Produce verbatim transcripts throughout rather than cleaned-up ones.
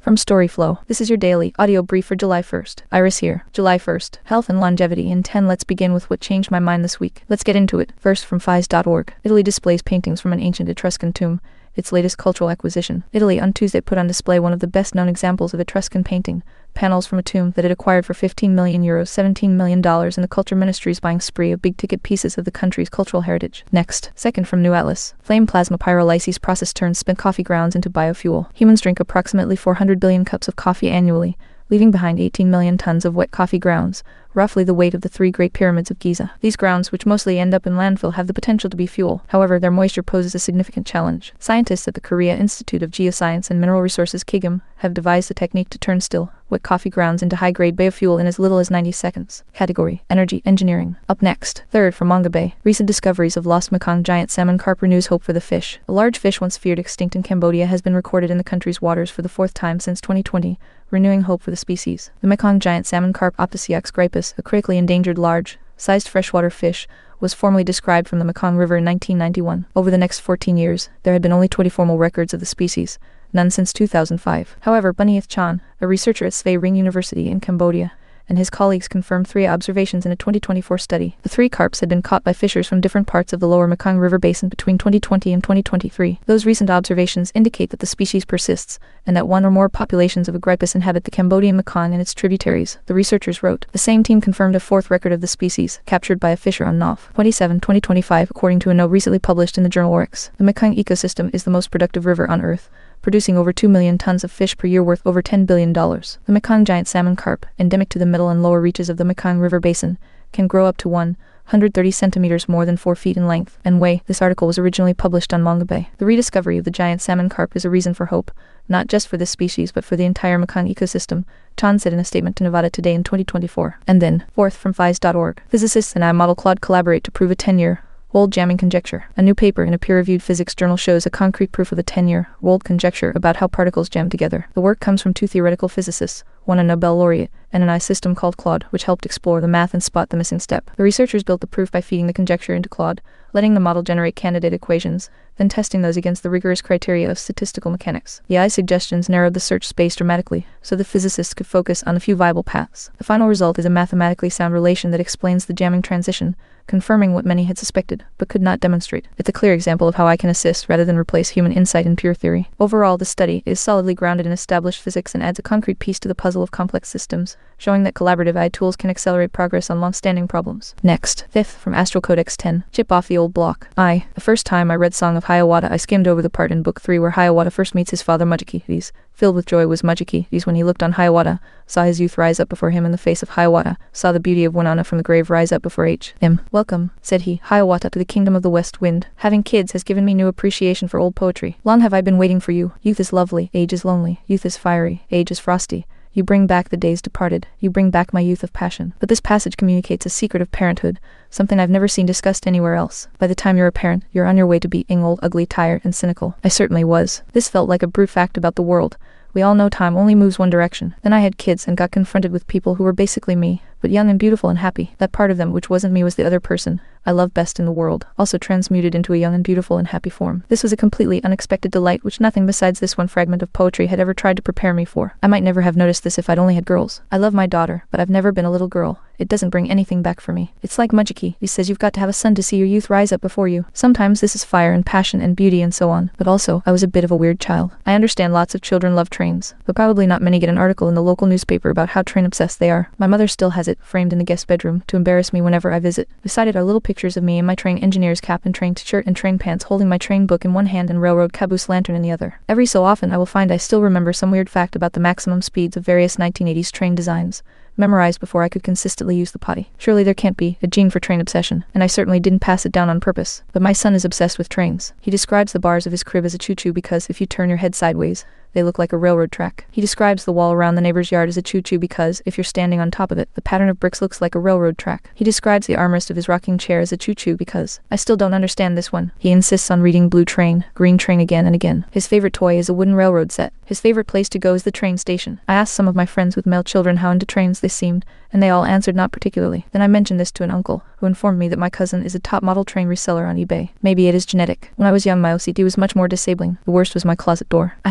From Storyflow, this is your daily audio brief for July first. Iris here. July first. Health and longevity in ten. Let's begin with what changed my mind this week. Let's get into it. First, from F I S dot org. Italy displays paintings from an ancient Etruscan tomb, its latest cultural acquisition. Italy on Tuesday put on display one of the best-known examples of Etruscan painting, panels from a tomb that it acquired for fifteen million euros, seventeen million dollars in the Culture Ministry's buying spree of big-ticket pieces of the country's cultural heritage. Next, second from New Atlas. Flame plasma pyrolysis process turns spent coffee grounds into biofuel. Humans drink approximately four hundred billion cups of coffee annually, leaving behind eighteen million tons of wet coffee grounds, roughly the weight of the three Great Pyramids of Giza. These grounds, which mostly end up in landfill, have the potential to be fuel. However, their moisture poses a significant challenge. Scientists at the Korea Institute of Geoscience and Mineral Resources KIGM have devised a technique to turn still, wet coffee grounds into high-grade biofuel in as little as ninety seconds. Category: Energy Engineering. Up next, third from Manga Bay. Recent discoveries of lost Mekong giant salmon carp renews hope for the fish. A large fish once feared extinct in Cambodia has been recorded in the country's waters for the fourth time since twenty twenty, renewing hope for the species. The Mekong giant salmon carp Optaciox grypus, a critically endangered large-sized freshwater fish, was formally described from the Mekong River in nineteen ninety-one. Over the next fourteen years, there had been only twenty formal records of the species, none since two thousand five. However, Bunyith Chan, a researcher at Svay Ring University in Cambodia, and his colleagues confirmed three observations in a twenty twenty-four study. The three carps had been caught by fishers from different parts of the lower Mekong River basin between twenty twenty and twenty twenty-three. Those recent observations indicate that the species persists, and that one or more populations of Agrypus inhabit the Cambodian Mekong and its tributaries, the researchers wrote. The same team confirmed a fourth record of the species, captured by a fisher on November twenty-seventh, twenty twenty-five, according to a note recently published in the journal Oryx. The Mekong ecosystem is the most productive river on Earth, producing over two million tons of fish per year worth over ten billion dollars. The Mekong giant salmon carp, endemic to the middle and lower reaches of the Mekong River basin, can grow up to one hundred thirty centimeters more than four feet in length and weigh. This article was originally published on Manga Bay. The rediscovery of the giant salmon carp is a reason for hope, not just for this species but for the entire Mekong ecosystem, Chan said in a statement to Nevada Today in twenty twenty-four. And then, fourth from F I S dot org. Physicists and iModel Claude collaborate to prove a ten-year old jamming conjecture. A new paper in a peer-reviewed physics journal shows a concrete proof of a ten-year-old conjecture about how particles jam together. The work comes from two theoretical physicists, one a Nobel laureate, and an A I system called Claude, which helped explore the math and spot the missing step. The researchers built the proof by feeding the conjecture into Claude, letting the model generate candidate equations, then testing those against the rigorous criteria of statistical mechanics. The A I suggestions narrowed the search space dramatically, so the physicists could focus on a few viable paths. The final result is a mathematically sound relation that explains the jamming transition, confirming what many had suspected, but could not demonstrate. It's a clear example of how I can assist rather than replace human insight in pure theory. Overall, the study is solidly grounded in established physics and adds a concrete piece to the puzzle of complex systems, showing that collaborative A I tools can accelerate progress on long-standing problems. Next, fifth from Astrocodex ten. Chip off the old block. I, the first time I read Song of Hiawatha, I skimmed over the part in Book three where Hiawatha first meets his father Mudgekeys. Filled with joy was Mudgekeys when he looked on Hiawatha, saw his youth rise up before him in the face of Hiawatha, saw the beauty of Winona from the grave rise up before H M Welcome, said he, Hiawatha, to the kingdom of the west wind. Having kids has given me new appreciation for old poetry. Long have I been waiting for you. Youth is lovely, age is lonely, youth is fiery, age is frosty. You bring back the days departed, you bring back my youth of passion. But this passage communicates a secret of parenthood, something I've never seen discussed anywhere else. By the time you're a parent, you're on your way to being old, ugly, tired, and cynical. I certainly was. This felt like a brute fact about the world. We all know time only moves one direction. Then I had kids and got confronted with people who were basically me, but young and beautiful and happy. That part of them which wasn't me was the other person I loved best in the world, also transmuted into a young and beautiful and happy form. This was a completely unexpected delight which nothing besides this one fragment of poetry had ever tried to prepare me for. I might never have noticed this if I'd only had girls. I love my daughter, but I've never been a little girl. It doesn't bring anything back for me. It's like Mudgeki. He says you've got to have a son to see your youth rise up before you. Sometimes this is fire and passion and beauty and so on. But also, I was a bit of a weird child. I understand lots of children love trains, but probably not many get an article in the local newspaper about how train-obsessed they are. My mother still has it, framed in the guest bedroom, to embarrass me whenever I visit. Beside it are little pictures of me in my train engineer's cap and train t-shirt and train pants, holding my train book in one hand and railroad caboose lantern in the other. Every so often I will find I still remember some weird fact about the maximum speeds of various nineteen eighties train designs, memorized before I could consistently use the potty. Surely there can't be a gene for train obsession, and I certainly didn't pass it down on purpose. But my son is obsessed with trains. He describes the bars of his crib as a choo-choo because if you turn your head sideways, they look like a railroad track. He describes the wall around the neighbor's yard as a choo-choo because, if you're standing on top of it, the pattern of bricks looks like a railroad track. He describes the armrest of his rocking chair as a choo-choo because, I still don't understand this one. He insists on reading Blue Train, Green Train again and again. His favorite toy is a wooden railroad set. His favorite place to go is the train station. I asked some of my friends with male children how into trains they seemed, and they all answered not particularly. Then I mentioned this to an uncle, who informed me that my cousin is a top model train reseller on eBay. Maybe it is genetic. When I was young, my O C D was much more disabling. The worst was my closet door. I had to close it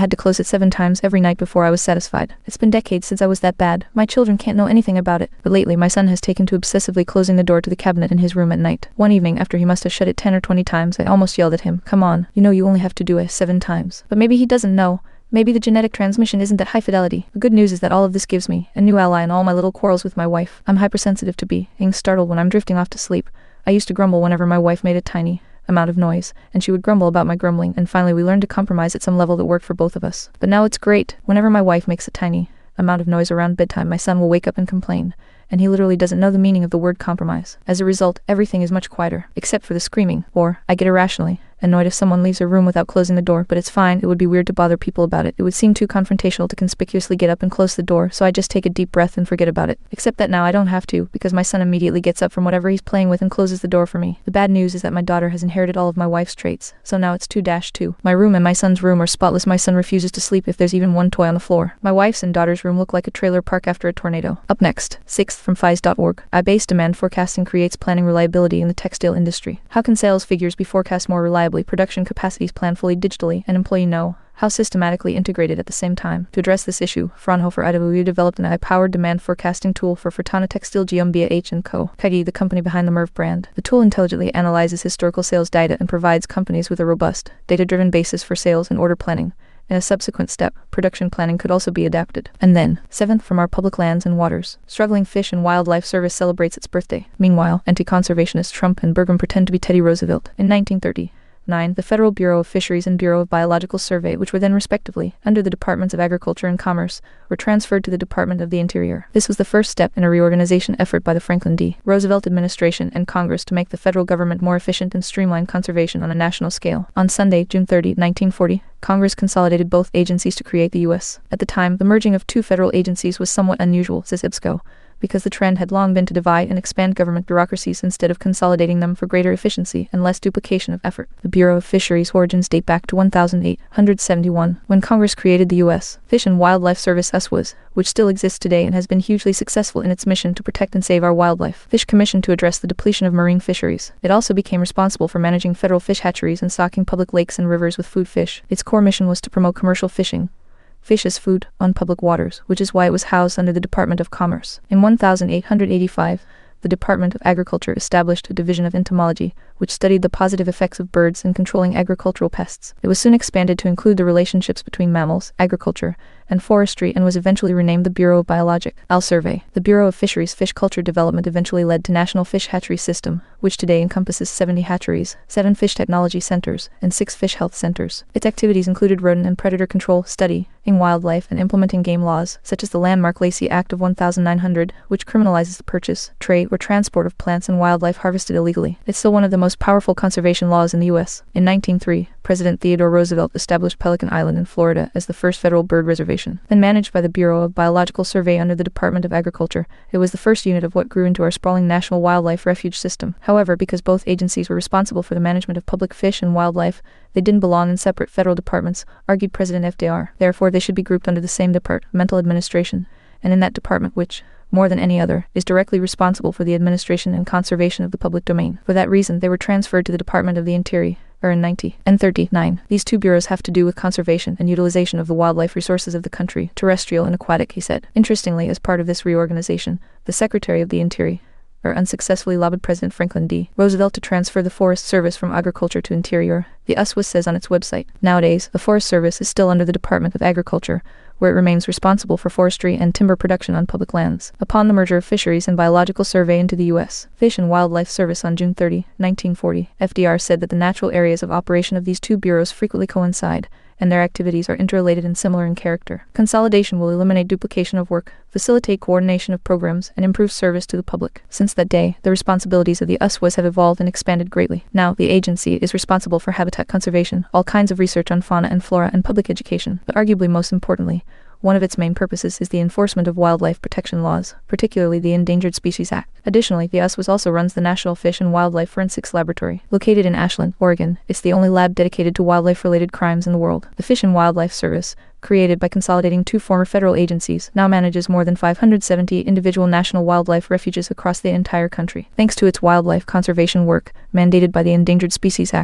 seven times every night before I was satisfied. It's been decades since I was that bad. My children can't know anything about it. But lately my son has taken to obsessively closing the door to the cabinet in his room at night. One evening, after he must have shut it ten or twenty times, I almost yelled at him, "Come on, you know you only have to do it seven times." But maybe he doesn't know. Maybe the genetic transmission isn't that high fidelity. The good news is that all of this gives me a new ally in all my little quarrels with my wife. I'm hypersensitive to being startled when I'm drifting off to sleep. I used to grumble whenever my wife made a tiny amount of noise, and she would grumble about my grumbling, and finally we learned to compromise at some level that worked for both of us. But now it's great. Whenever my wife makes a tiny amount of noise around bedtime, my son will wake up and complain, and he literally doesn't know the meaning of the word compromise. As a result, everything is much quieter, except for the screaming, or I get irrationally annoyed if someone leaves a room without closing the door, but it's fine. It would be weird to bother people about it. It would seem too confrontational to conspicuously get up and close the door, so I just take a deep breath and forget about it. Except that now I don't have to, because my son immediately gets up from whatever he's playing with and closes the door for me. The bad news is that my daughter has inherited all of my wife's traits, so now it's two dash two. My room and my son's room are spotless. My son refuses to sleep if there's even one toy on the floor. My wife's and daughter's room look like a trailer park after a tornado. Up next, sixth from F I S dot org. I-based demand forecasting creates planning reliability in the textile industry. How can sales figures be forecast more reliably? Production capacity plan fully digitally, and employee know how systematically integrated at the same time. To address this issue, Fraunhofer I W developed an A I-powered demand forecasting tool for Fortana Textile GmbH and Co., K A G, the company behind the Merv brand. The tool intelligently analyzes historical sales data and provides companies with a robust, data-driven basis for sales and order planning. In a subsequent step, production planning could also be adapted. And then, seventh from our public lands and waters. Struggling Fish and Wildlife Service celebrates its birthday. Meanwhile, anti-conservationists Trump and Burgum pretend to be Teddy Roosevelt. In nineteen thirty, nine. The Federal Bureau of Fisheries and Bureau of Biological Survey, which were then respectively under the Departments of Agriculture and Commerce, were transferred to the Department of the Interior. This was the first step in a reorganization effort by the Franklin D. Roosevelt administration and Congress to make the federal government more efficient and streamline conservation on a national scale. On Sunday, June thirtieth, nineteen forty, Congress consolidated both agencies to create the U S At the time, the merging of two federal agencies was somewhat unusual, says I B S C O, because the trend had long been to divide and expand government bureaucracies instead of consolidating them for greater efficiency and less duplication of effort. The Bureau of Fisheries' origins date back to one thousand eight hundred seventy-one, when Congress created the U S Fish and Wildlife Service U S W S, which still exists today and has been hugely successful in its mission to protect and save our wildlife. Fish commissioned to address the depletion of marine fisheries. It also became responsible for managing federal fish hatcheries and stocking public lakes and rivers with food fish. Its core mission was to promote commercial fishing, fish as food, on public waters, which is why it was housed under the Department of Commerce. In eighteen eighty-five, the Department of Agriculture established a division of entomology, which studied the positive effects of birds in controlling agricultural pests. It was soon expanded to include the relationships between mammals, agriculture, and forestry, and was eventually renamed the Bureau of Biologic Al Survey. The Bureau of Fisheries Fish Culture Development eventually led to National Fish Hatchery System, which today encompasses seventy hatcheries, seven fish technology centers, and six fish health centers. Its activities included rodent and predator control, studying wildlife, and implementing game laws, such as the landmark Lacey Act of nineteen hundred, which criminalizes the purchase, trade, or transport of plants and wildlife harvested illegally. It's still one of the most powerful conservation laws in the U S In nineteen oh three, President Theodore Roosevelt established Pelican Island in Florida as the first federal bird reservation. Then managed by the Bureau of Biological Survey under the Department of Agriculture, it was the first unit of what grew into our sprawling national wildlife refuge system. However, because both agencies were responsible for the management of public fish and wildlife, they didn't belong in separate federal departments, argued President F D R. Therefore, they should be grouped under the same departmental administration, and in that department which, more than any other, is directly responsible for the administration and conservation of the public domain. For that reason, they were transferred to the Department of the Interior, or in nineteen thirty-nine. These two bureaus have to do with conservation and utilization of the wildlife resources of the country, terrestrial and aquatic, he said. Interestingly, as part of this reorganization, the Secretary of the Interior or unsuccessfully lobbied President Franklin D. Roosevelt to transfer the Forest Service from Agriculture to Interior, the U S W S says on its website. Nowadays, the Forest Service is still under the Department of Agriculture, where it remains responsible for forestry and timber production on public lands. Upon the merger of Fisheries and Biological Survey into the U S Fish and Wildlife Service on June thirtieth, nineteen forty, F D R said that the natural areas of operation of these two bureaus frequently coincide, and their activities are interrelated and similar in character. Consolidation will eliminate duplication of work, facilitate coordination of programs, and improve service to the public. Since that day, the responsibilities of the U S W S have evolved and expanded greatly. Now, the agency is responsible for habitat conservation, all kinds of research on fauna and flora, and public education. But arguably most importantly, one of its main purposes is the enforcement of wildlife protection laws, particularly the Endangered Species Act. Additionally, the U S W S also runs the National Fish and Wildlife Forensics Laboratory. Located in Ashland, Oregon, it's the only lab dedicated to wildlife-related crimes in the world. The Fish and Wildlife Service, created by consolidating two former federal agencies, now manages more than five hundred seventy individual national wildlife refuges across the entire country. Thanks to its wildlife conservation work, mandated by the Endangered Species Act,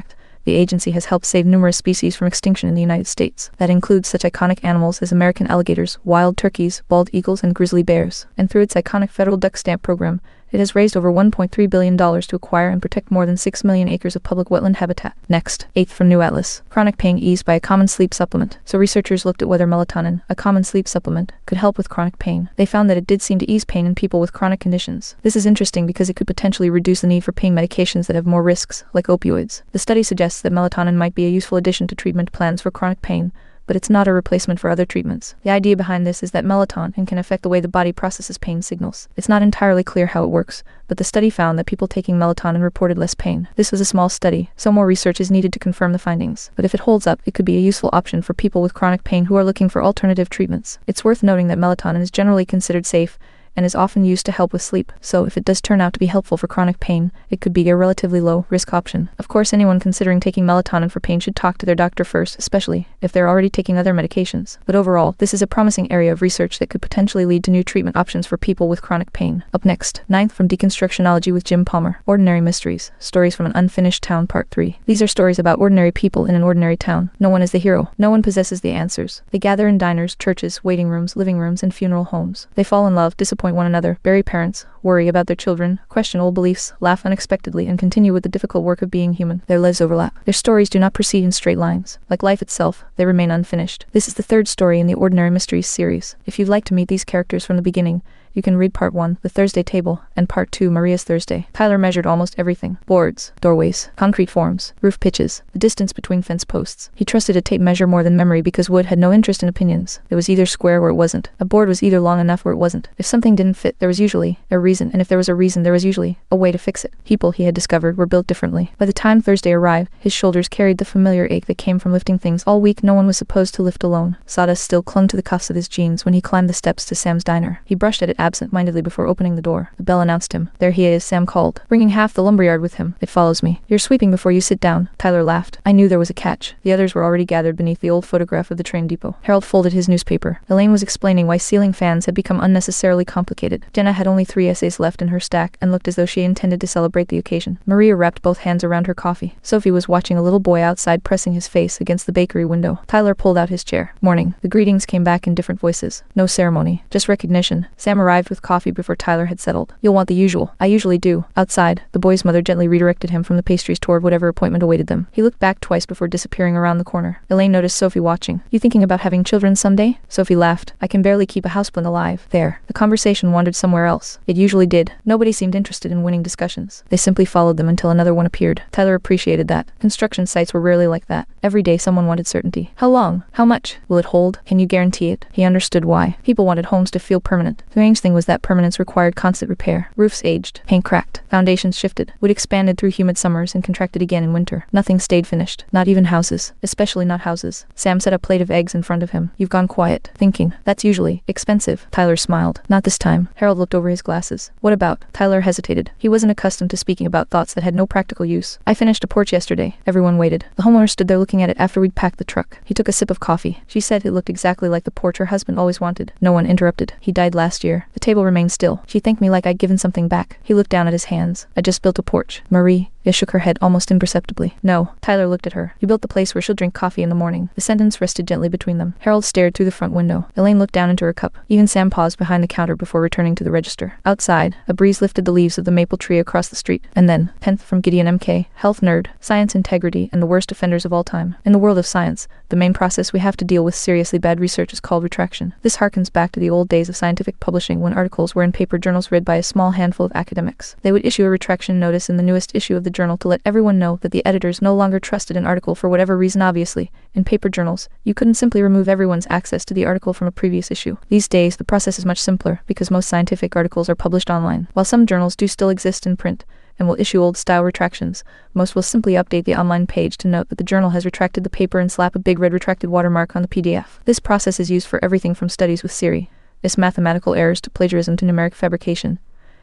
The agency has helped save numerous species from extinction in the United States. That includes such iconic animals as American alligators, wild turkeys, bald eagles, and grizzly bears. And through its iconic federal duck stamp program, it has raised over one point three billion dollars to acquire and protect more than six million acres of public wetland habitat. Next, eighth from New Atlas. Chronic pain eased by a common sleep supplement. So researchers looked at whether melatonin, a common sleep supplement, could help with chronic pain. They found that it did seem to ease pain in people with chronic conditions. This is interesting because it could potentially reduce the need for pain medications that have more risks, like opioids. The study suggests that melatonin might be a useful addition to treatment plans for chronic pain, but it's not a replacement for other treatments. The idea behind this is that melatonin can affect the way the body processes pain signals. It's not entirely clear how it works, but the study found that people taking melatonin reported less pain. This was a small study, so more research is needed to confirm the findings. But if it holds up, it could be a useful option for people with chronic pain who are looking for alternative treatments. It's worth noting that melatonin is generally considered safe and is often used to help with sleep, so if it does turn out to be helpful for chronic pain, it could be a relatively low-risk option. Of course, anyone considering taking melatonin for pain should talk to their doctor first, especially if they're already taking other medications. But overall, this is a promising area of research that could potentially lead to new treatment options for people with chronic pain. Up next, ninth from Deconstructionology with Jim Palmer. Ordinary Mysteries. Stories from an Unfinished Town Part three. These are stories about ordinary people in an ordinary town. No one is the hero. No one possesses the answers. They gather in diners, churches, waiting rooms, living rooms, and funeral homes. They fall in love, disappoint one another, bury parents, worry about their children, question old beliefs, laugh unexpectedly, and continue with the difficult work of being human. Their lives overlap. Their stories do not proceed in straight lines. Like life itself, they remain unfinished. This is the third story in the Ordinary Mysteries series. If you'd like to meet these characters from the beginning, you can read Part one, The Thursday Table, and Part two, Maria's Thursday. Tyler measured almost everything. Boards, doorways, concrete forms, roof pitches, the distance between fence posts. He trusted a tape measure more than memory because Wood had no interest in opinions. It was either square or it wasn't. A board was either long enough or it wasn't. If something didn't fit, there was usually a reason, and if there was a reason, there was usually a way to fix it. People, he had discovered, were built differently. By the time Thursday arrived, his shoulders carried the familiar ache that came from lifting things all week no one was supposed to lift alone. Sawdust still clung to the cuffs of his jeans when he climbed the steps to Sam's diner. He brushed at it absent-mindedly before opening the door. The bell announced him. There he is, Sam called, bringing half the lumberyard with him. It follows me. You're sweeping before you sit down. Tyler laughed. I knew there was a catch. The others were already gathered beneath the old photograph of the train depot. Harold folded his newspaper. Elaine was explaining why ceiling fans had become unnecessarily complicated. Jenna had only three essays left in her stack and looked as though she intended to celebrate the occasion. Maria wrapped both hands around her coffee. Sophie was watching a little boy outside pressing his face against the bakery window. Tyler pulled out his chair. Morning. The greetings came back in different voices. No ceremony, just recognition. Sam arrived with coffee before Tyler had settled. You'll want the usual. I usually do. Outside, the boy's mother gently redirected him from the pastries toward whatever appointment awaited them. He looked back twice before disappearing around the corner. Elaine noticed Sophie watching. You thinking about having children someday? Sophie laughed. I can barely keep a houseplant alive. There. The conversation wandered somewhere else. It usually did. Nobody seemed interested in winning discussions. They simply followed them until another one appeared. Tyler appreciated that. Construction sites were rarely like that. Every day someone wanted certainty. How long? How much? Will it hold? Can you guarantee it? He understood why. People wanted homes to feel permanent. The strange thing was that permanence required constant repair. Roofs aged, paint cracked, foundations shifted, wood expanded through humid summers and contracted again in winter. Nothing stayed finished, not even houses, especially not houses. Sam set a plate of eggs in front of him. You've gone quiet, thinking. That's usually expensive. Tyler smiled. Not this time. Harold looked over his glasses. What about? Tyler hesitated. He wasn't accustomed to speaking about thoughts that had no practical use. I finished a porch yesterday. Everyone waited. The homeowner stood there looking at it after we'd packed the truck. He took a sip of coffee. She said it looked exactly like the porch her husband always wanted. No one interrupted. He died last year. The table remained still. She thanked me like I'd given something back. He looked down at his hands. I just built a porch. Marie. She shook her head almost imperceptibly. No. Tyler looked at her. You built the place where she'll drink coffee in the morning. The sentence rested gently between them. Harold stared through the front window. Elaine looked down into her cup. Even Sam paused behind the counter before returning to the register. Outside, a breeze lifted the leaves of the maple tree across the street. And then, tenth from Gideon M K, health nerd, science integrity, and the worst offenders of all time. In the world of science, the main process we have to deal with seriously bad research is called retraction. This harkens back to the old days of scientific publishing when articles were in paper journals read by a small handful of academics. They would issue a retraction notice in the newest issue of the journal to let everyone know that the editors no longer trusted an article for whatever reason. Obviously, in paper journals, you couldn't simply remove everyone's access to the article from a previous issue. These days, the process is much simpler because most scientific articles are published online. While some journals do still exist in print and will issue old-style retractions, most will simply update the online page to note that the journal has retracted the paper and slap a big red retracted watermark on the P D F. This process is used for everything from studies with Siri, its mathematical errors to plagiarism to numeric fabrication,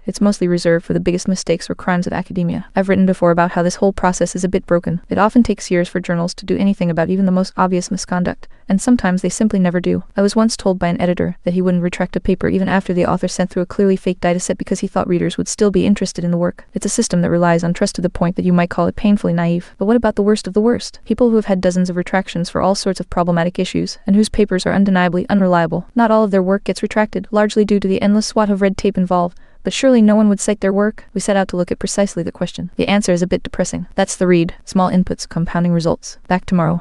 It's mostly reserved for the biggest mistakes or crimes of academia. I've written before about how this whole process is a bit broken. It often takes years for journals to do anything about even the most obvious misconduct, and sometimes they simply never do. I was once told by an editor that he wouldn't retract a paper even after the author sent through a clearly fake dataset because he thought readers would still be interested in the work. It's a system that relies on trust to the point that you might call it painfully naive. But what about the worst of the worst? People who have had dozens of retractions for all sorts of problematic issues, and whose papers are undeniably unreliable. Not all of their work gets retracted, largely due to the endless swat of red tape involved. But surely no one would cite their work? We set out to look at precisely the question. The answer is a bit depressing. That's the read. Small inputs, compounding results. Back tomorrow.